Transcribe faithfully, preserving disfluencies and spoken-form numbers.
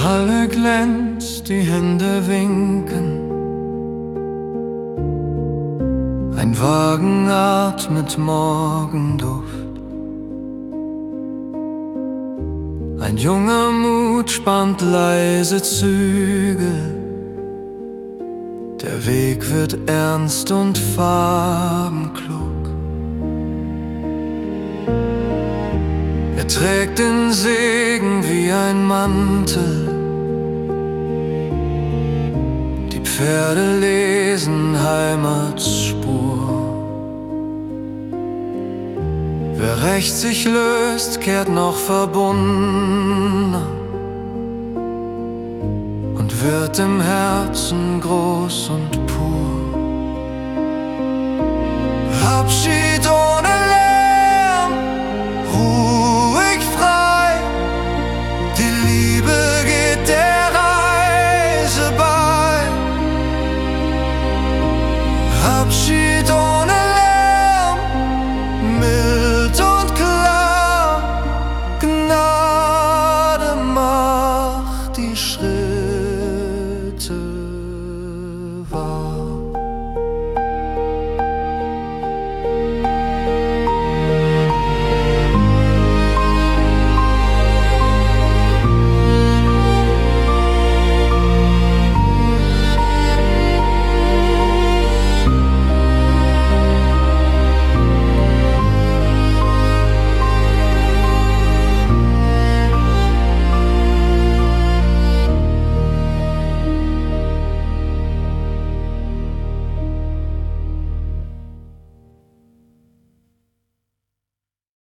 Halle glänzt, die Hände winken, ein Wagen atmet Morgenduft. Ein junger Mut spannt leise Zügel, der Weg wird ernst und farbenklug. Er trägt den Segen wie ein Mantel, die Pferde lesen Heimatspur. Wer recht sich löst, kehrt noch verbunden und wird im Herzen groß und pur. Abschied